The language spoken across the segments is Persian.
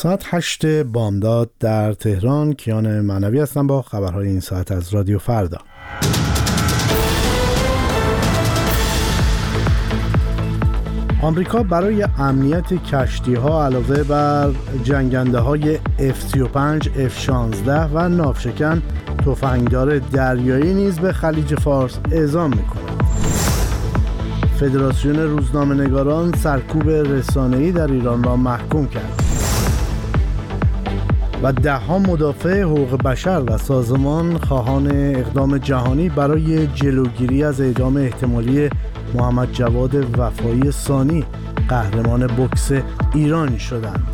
ساعت 8 بامداد در تهران. کیان معنوی هستم با خبرهای این ساعت از رادیو فردا. آمریکا برای امنیت کشتی‌ها علاوه بر جنگنده‌های F-35، F-16 و ناوشکن تفنگدار دریایی نیز به خلیج فارس اعزام می‌کند. فدراسیون روزنامه‌نگاران سرکوب رسانه‌ای در ایران را محکوم کرد و ده‌ها مدافع حقوق بشر و سازمان خواهان اقدام جهانی برای جلوگیری از اعدام احتمالی محمد جواد وفایی ثانی قهرمان بوکس ایران شدند.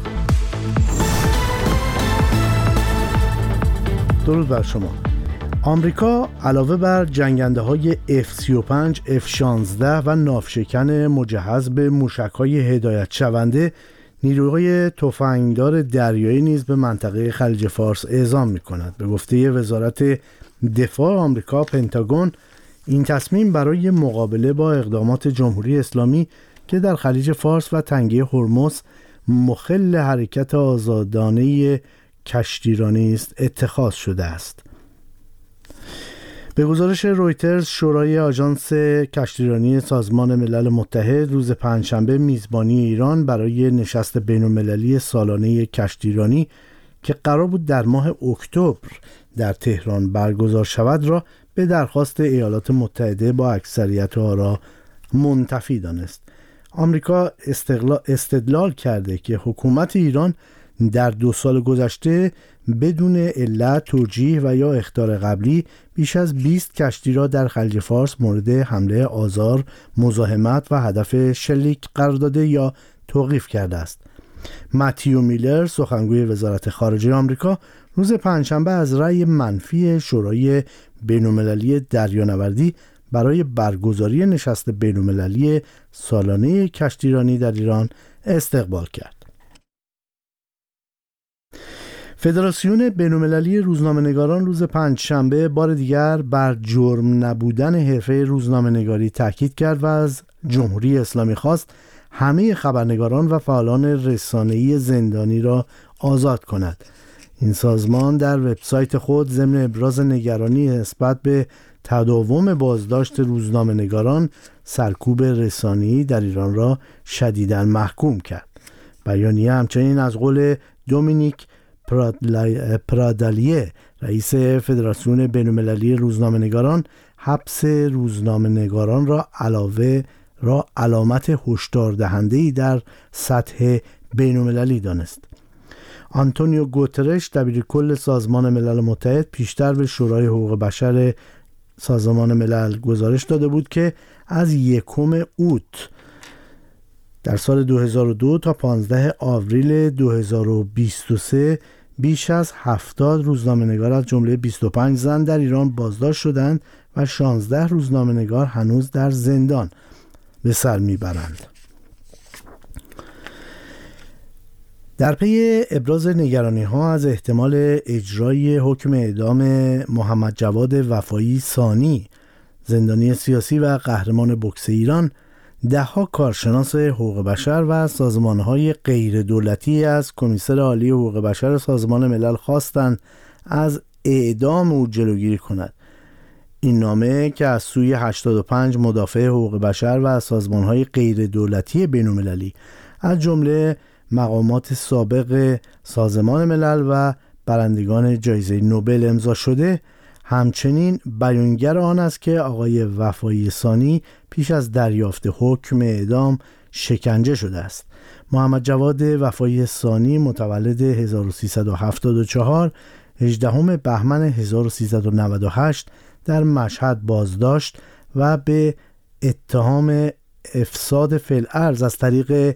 درود بر شما. آمریکا علاوه بر جنگنده‌های F-35، F-16 و ناوشکن مجهز به موشک‌های هدایت شونده، نیروهای تفنگدار دریایی نیز به منطقه خلیج فارس اعزام می‌کند. به گفته وزارت دفاع آمریکا پنتاگون، این تصمیم برای مقابله با اقدامات جمهوری اسلامی که در خلیج فارس و تنگه هرمز مخل حرکت آزادانه کشتیرانی است اتخاذ شده است. به گزارش رویترز، شورای آژانس کشتیرانی سازمان ملل متحد روز پنجشنبه میزبانی ایران برای نشست بین‌المللی سالانه کشتیرانی که قرار بود در ماه اکتبر در تهران برگزار شود را به درخواست ایالات متحده با اکثریت آرا منتفی دانست. آمریکا استدلال کرده که حکومت ایران در 2 سال گذشته بدون علت، توجیه و یا اخطار قبلی بیش از 20 کشتی را در خلیج فارس مورد حمله آزار، مزاحمت و هدف شلیک قرار داده یا توقیف کرده است. متیو میلر، سخنگوی وزارت خارجه آمریکا، روز پنجشنبه از رأی منفی شورای بین‌المللی دریانوردی برای برگزاری نشست بین‌المللی سالانه کشتیرانی در ایران استقبال کرد. فدراسیون بین‌المللی روزنامه‌نگاران روز پنجشنبه بار دیگر بر جرم نبودن حرفه روزنامه‌نگاری تاکید کرد و از جمهوری اسلامی خواست همه خبرنگاران و فعالان رسانه‌ای زندانی را آزاد کند. این سازمان در وبسایت خود ضمن ابراز نگرانی نسبت به تداوم بازداشت روزنامه‌نگاران، سرکوب رسانه‌ای در ایران را شدیداً محکوم کرد. بیانیه همچنین از قول دومینیک پرادالیه، رئیس فدراسیون بین‌المللی روزنامه‌نگاران، حبس روزنامه‌نگاران را علامت هشدار دهنده‌ای در سطح بین‌المللی دانست. آنتونیو گوترش، دبیرکل سازمان ملل متحد، پیشتر به شورای حقوق بشر سازمان ملل گزارش داده بود که از 1 اوت در سال 2002 تا 15 آوریل 2023 بیش از 70 روزنامه‌نگار از جمله 25 زن در ایران بازداشت شدند و 16 روزنامه‌نگار هنوز در زندان به سر میبرند. در پی ابراز نگرانی‌ها از احتمال اجرای حکم اعدام محمد جواد وفایی ثانی، زندانی سیاسی و قهرمان بوکس ایران، ده‌ها کارشناس حقوق بشر و سازمان‌های غیر دولتی از کمیسر عالی حقوق بشر سازمان ملل خواستند از اعدام او جلوگیری کند. این نامه که از سوی 85 مدافع حقوق بشر و سازمان‌های غیر دولتی بین‌المللی از جمله مقامات سابق سازمان ملل و برندگان جایزه نوبل امضا شده، همچنین بیانگر آن است که آقای وفایی ثانی پیش از دریافت حکم اعدام شکنجه شده است. محمد جواد وفایی ثانی متولد 1374، 18 بهمن 1398 در مشهد بازداشت و به اتهام افساد فی‌الارض از طریق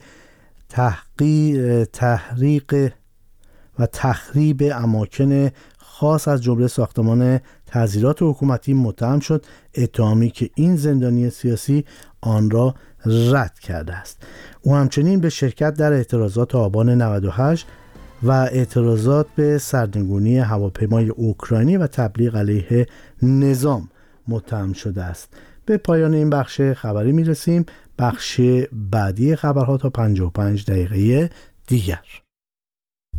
تحریق و تخریب اماکن خاص از جمله ساختمان تعزیرات حکومتی متهم شد، اتهامی که این زندانی سیاسی آن را رد کرده است. او همچنین به شرکت در اعتراضات آبان 98 و اعتراضات به سرنگونی هواپیمای اوکراینی و تبلیغ علیه نظام متهم شده است. به پایان این بخش خبری میرسیم. بخش بعدی خبرها تا 55 دقیقه دیگر.